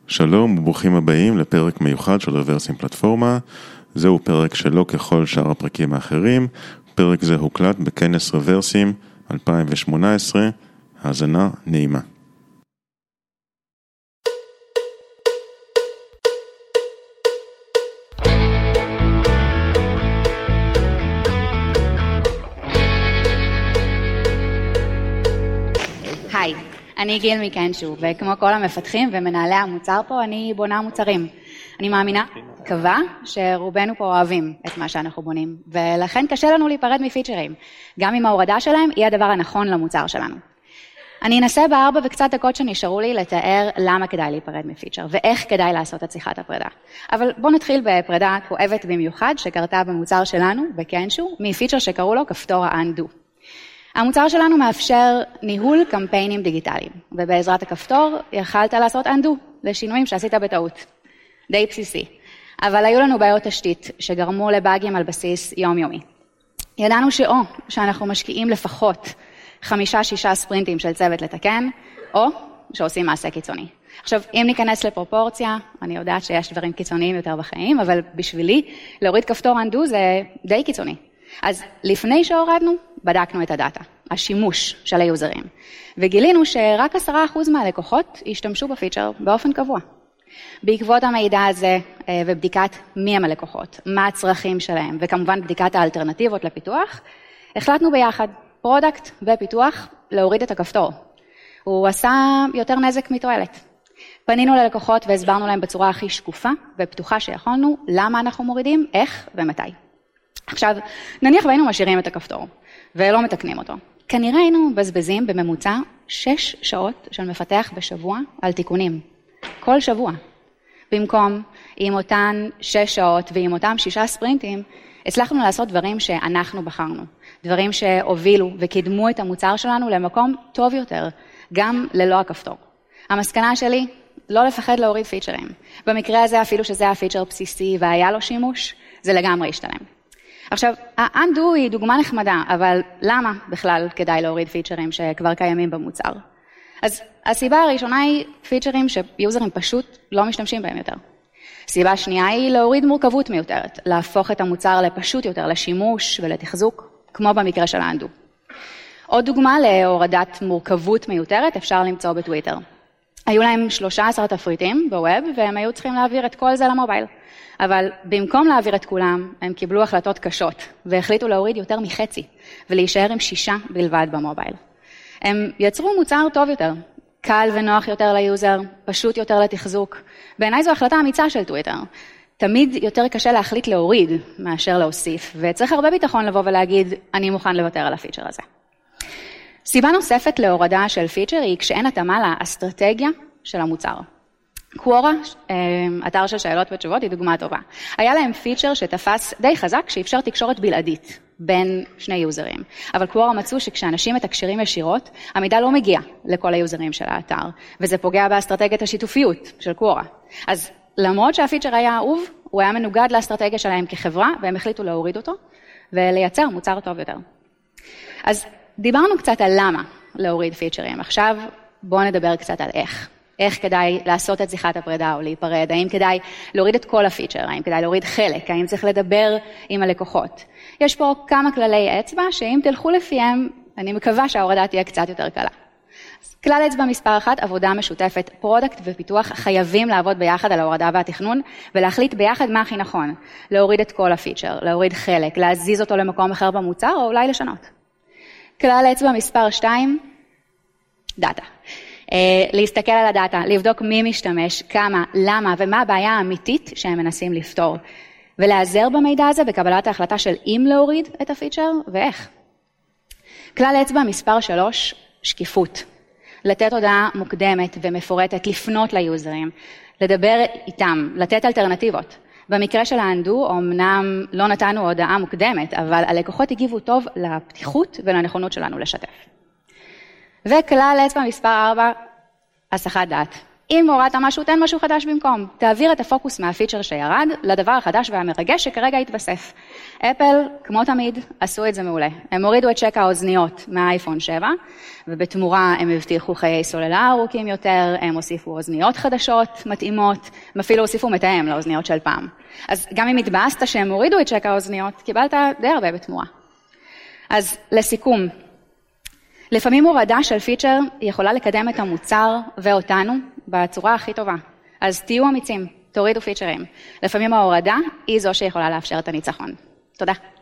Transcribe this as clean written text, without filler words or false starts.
שלום וברוכים הבאים לפרק מיוחד של רוורסים פלטפורמה. זהו פרק שלא ככל שאר הפרקים האחרים. פרק זה הוקלט בכנס רוורסים 2018. האזנה נעימה. היי, אני גיל מקנשו, וכמו כל המפתחים ומנהלי המוצר פה, אני בונה מוצרים. אני מאמינה, מקווה, שרובנו פה אוהבים את מה שאנחנו בונים, ולכן קשה לנו להיפרד מפיצ'רים, גם אם ההורדה שלהם היא הדבר הנכון למוצר שלנו. אני אנסה בארבע וקצת דקות שנשארו לי לתאר למה כדאי להיפרד מפיצ'ר, ואיך כדאי לעשות את שיחת הפרידה. אבל בואו נתחיל בפרידה כואבת במיוחד, שקרתה במוצר שלנו, בקנשו, מפיצ'ר שקראו לו כפתור ה-undo. המוצר שלנו מאפשר ניהול קמפיינים דיגיטליים, ובעזרת הכפתור יכלת לעשות undo לשינויים שעשית בטעות. די בסיסי. אבל היו לנו בעיות תשתית שגרמו לבאגים על בסיס יומיומי. ידענו שאנחנו משקיעים לפחות 5-6 ספרינטים של צוות לתקן, או שעושים מעשה קיצוני. עכשיו, אם ניכנס לפרופורציה, אני יודעת שיש דברים קיצוניים יותר בחיים, אבל בשבילי להוריד כפתור undo זה די קיצוני. אז לפני שהורדנו, בדקנו את הדאטה, השימוש של היוזרים, וגילינו שרק 10% מהלקוחות השתמשו בפיצ'ר באופן קבוע. בעקבות המידע הזה ובדיקת מי הם הלקוחות, מה הצרכים שלהם, וכמובן בדיקת האלטרנטיבות לפיתוח, החלטנו ביחד, פרודקט ופיתוח, להוריד את הכפתור. הוא עשה יותר נזק מתועלת. פנינו ללקוחות והסברנו להם בצורה הכי שקופה ופתוחה שיכולנו, למה אנחנו מורידים, איך ומתי. עכשיו, נניח והיינו משאירים את הכפתור, ולא מתקנים אותו. כנראה היינו מבזבזים בממוצע 6 שעות של מפתח בשבוע על תיקונים. כל שבוע. במקום, עם אותן 6 שעות ועם אותם 6 ספרינטים, הצלחנו לעשות דברים שאנחנו בחרנו. דברים שהובילו וקידמו את המוצר שלנו למקום טוב יותר, גם ללא הכפתור. המסקנה שלי, לא לפחד להוריד פיצ'רים. במקרה הזה, אפילו שזה הפיצ'ר בסיסי והיה לו שימוש, זה לגמרי ישתלם. עכשיו, ה-undo היא דוגמה נחמדה, אבל למה בכלל כדאי להוריד פיצ'רים שכבר קיימים במוצר? אז הסיבה הראשונה היא פיצ'רים שיוזרים פשוט לא משתמשים בהם יותר. סיבה שנייה היא להוריד מורכבות מיותרת, להפוך את המוצר לפשוט יותר, לשימוש ולתחזוק, כמו במקרה של ה-undo. עוד דוגמה להורדת מורכבות מיותרת אפשר למצוא בטוויטר. היו להם 13 תפריטים בווב, והם היו צריכים להעביר את כל זה למובייל. אבל במקום להעביר את כולם, הם קיבלו החלטות קשות, והחליטו להוריד יותר מחצי, ולהישאר עם 6 בלבד במובייל. הם יצרו מוצר טוב יותר, קל ונוח יותר ליוזר, פשוט יותר לתחזוק. בעיניי זו החלטה אמיצה של טוויטר. תמיד יותר קשה להחליט להוריד מאשר להוסיף, וצריך הרבה ביטחון לבוא ולהגיד, אני מוכן לוותר על הפיצ'ר הזה. סיבה נוספת להורדה של פיצ'ר היא כשאין התאמה לאסטרטגיה של המוצר. קוורה, אתר של שאלות ותשובות, היא דוגמה טובה. היה להם פיצ'ר שתפס די חזק, שאפשר תקשורת בלעדית בין שני יוזרים. אבל קוורה מצאו שכשאנשים מתקשרים ישירות, המידע לא מגיע לכל היוזרים של האתר, וזה פוגע באסטרטגיית השיתופיות של קוורה. אז למרות שהפיצ'ר היה אהוב, הוא היה מנוגד לאסטרטגיה שלהם כחברה, והם החליטו להוריד אותו, ולייצר מוצר טוב יותר. אז דיברנו קצת על למה להוריד פיצ'רים. עכשיו בואו נדבר קצת על איך. איך כדאי לעשות את שיחת הפרידה או להיפרד, האם כדאי להוריד את כל הפיצ'ר, האם כדאי להוריד חלק, האם צריך לדבר עם הלקוחות. יש פה כמה כללי אצבע שאם תלכו לפיהם, אני מקווה שההורדה תהיה קצת יותר קלה. כלל אצבע מספר 1, עבודה משותפת, פרודקט ופיתוח חייבים לעבוד ביחד על ההורדה והתכנון, ולהחליט ביחד מה הכי נכון, להוריד את כל הפיצ'ר, להוריד חלק, להזיז אותו למקום אחר במוצר או אולי לשנות. כלל אצבע מספר 2, דאטה. להסתכל על הדאטה, לבדוק מי משתמש, כמה, למה ומה הבעיה האמיתית שהם מנסים לפתור. ולעזר במידע הזה בקבלת ההחלטה של אם להוריד את הפיצ'ר ואיך. כלל אצבע מספר 3, שקיפות. לתת הודעה מוקדמת ומפורטת, לפנות ליוזרים, לדבר איתם, לתת אלטרנטיבות. במקרה של ה-undo, אמנם לא נתנו הודעה מוקדמת, אבל הלקוחות הגיבו טוב לפתיחות ולנכונות שלנו לשתף. וכלל אצבע מספר 4, הסחת דעת. אם הורדת משהו, תן משהו חדש במקום. תעביר את הפוקוס מהפיצ'ר שירד לדבר החדש והמרגש שכרגע התווסף. אפל, כמו תמיד, עשו את זה מעולה. הם הורידו את צ'ק האוזניות מהאייפון 7, ובתמורה הם הבטיחו חיי סוללה ארוכים יותר, הם הוסיפו אוזניות חדשות, מתאימות, הם אפילו הוסיפו מתאם לאוזניות של פעם. אז גם אם התבאסת שהם הורידו את צ'ק האוזניות, קיבלת די הרבה בתמורה. אז לסיכום, לפעמים הורדה של פיצ'ר יכולה לקדם את המוצר ואותנו בצורה הכי טובה. אז תהיו אמיצים, תורידו פיצ'רים. לפעמים ההורדה היא זו שיכולה לאפשר את הניצחון. תודה.